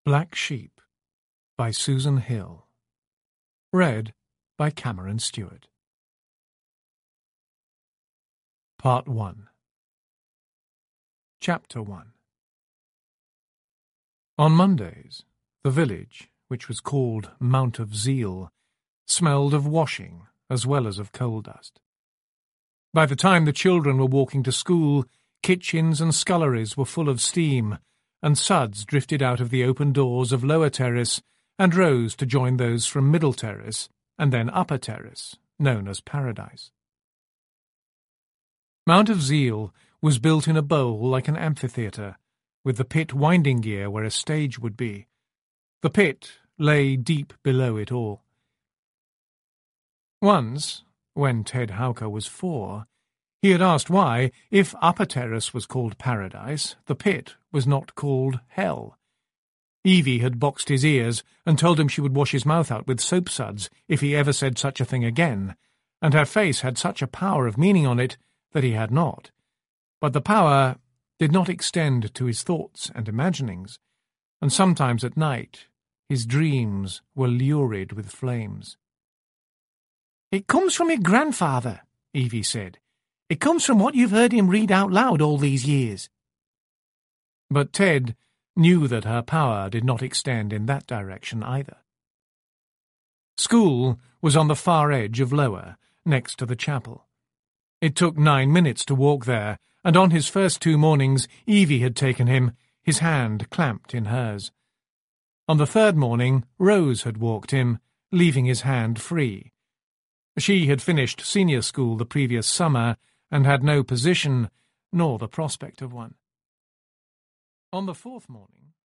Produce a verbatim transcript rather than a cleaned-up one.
Black Sheep by Susan Hill. Read by Cameron Stewart. Part one. Chapter one. On Mondays, the village, which was called Mount of Zeal, smelled of washing as well as of coal dust. By the time the children were walking to school, kitchens and sculleries were full of steam, and suds drifted out of the open doors of Lower Terrace and rose to join those from Middle Terrace and then Upper Terrace, known as Paradise. Mount of Zeal was built in a bowl like an amphitheatre, with the pit winding gear where a stage would be. The pit lay deep below it all. Once, when Ted Howker was four, he had asked why, if Upper Terrace was called Paradise, the pit was not called Hell. Evie had boxed his ears and told him she would wash his mouth out with soap suds if he ever said such a thing again, and her face had such a power of meaning on it that he had not. But the power did not extend to his thoughts and imaginings, and sometimes at night his dreams were lurid with flames. "It comes from your grandfather," Evie said. "It comes from what you've heard him read out loud all these years." But Ted knew that her power did not extend in that direction either. School was on the far edge of Lower, next to the chapel. It took nine minutes to walk there, and on his first two mornings Evie had taken him, his hand clamped in hers. On the third morning Rose had walked him, leaving his hand free. She had finished senior school the previous summer and had no position, nor the prospect of one. On the fourth morning,